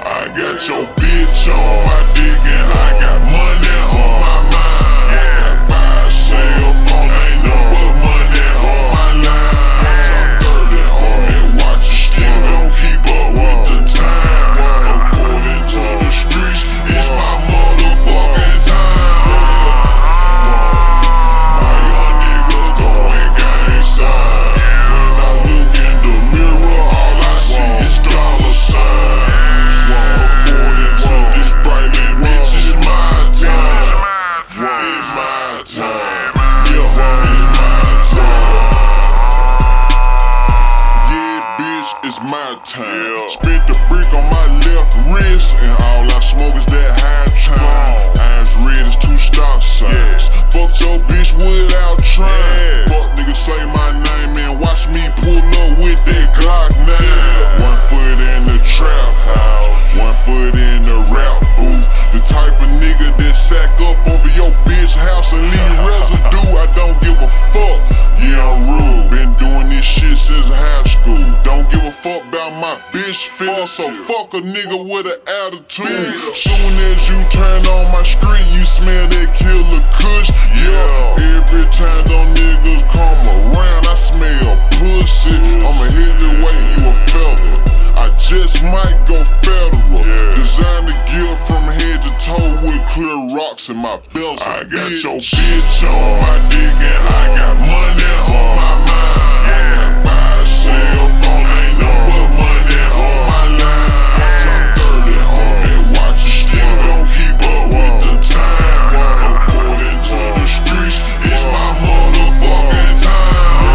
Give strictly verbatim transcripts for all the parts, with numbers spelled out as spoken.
I got your bitch on my dick and I got money on my mind. I got five cell phones, ain't no but money on my line. I'm thirty on that watch, still don't keep up with the time. According to the streets, it's my motherfucking time. My young niggas doing gang signs. When I look in the mirror, all I see is dollar signs. According to this private bitch, it's my time. It's my time. Yeah, it's my time. Yeah, bitch, it's my time. Spit the brick on my left wrist, and all I smoke is that high time. Eyes red as two stop signs. Fuck your bitch without trying. Fuck niggas say my name and watch me pull up with that Glock nine. One foot in the trap house, one foot in the rap booth. The type of nigga that sack up over your bitch house and leave residue. I don't give a fuck. Yeah, I'm rude. Been doing this shit since high school. Don't give a fuck about my bitch feelings, so fuck a nigga with an attitude. Soon as you turn on my street, you smell that killer kush. Yeah, every time them niggas come around, I smell pussy. I'm a heavyweight, you a feather. I just might go federal. Designer gear from head to toe with clear rocks in my belt. I got your bitch on my dick and I got money on my mind. I got five cell phones, ain't no but money on my line. I'm thirty on that watch, still don't keep up with the time. According to the streets, it's my motherfucking time.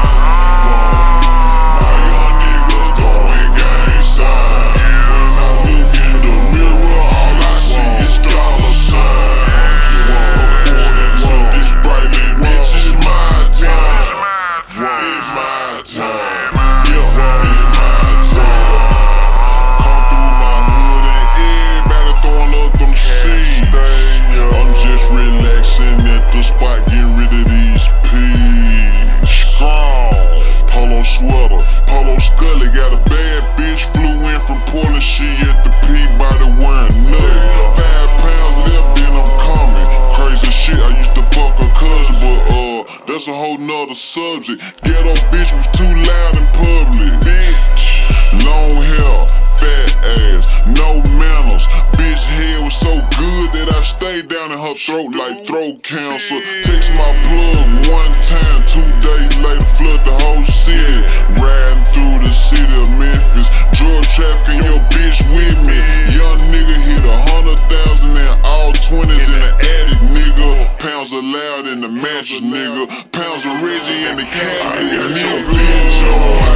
My young niggas doing gang signs. When I look in the mirror, all I see is dollar signs. According to this private bitch, it's my time. It's my time. Yeah, it's my time. Come through my hood and everybody throwing up them seeds. I'm just relaxing at the spot, getting rid of these peas. Polo sweater, Polo Scully, got a bad bitch, flew in from Portland, she at the Peabody wearing nothing. Five pounds left, then I'm coming. Crazy shit, I used to fuck her cousin, but uh, that's a whole nother subject. Ghetto bitch was too loud in public. Long hair, fat ass, no manners. Bitch head was so good that I stayed down in her throat like throat cancer. Text my plug one time, two days later flood the whole city. Riding through the city of Memphis, drug trafficking your bitch with me. Young nigga hit a hundred thousand and all twenties in the attic, nigga. Pounds allowed in the mattress, nigga. Pounds of Reggie in the cat, nigga.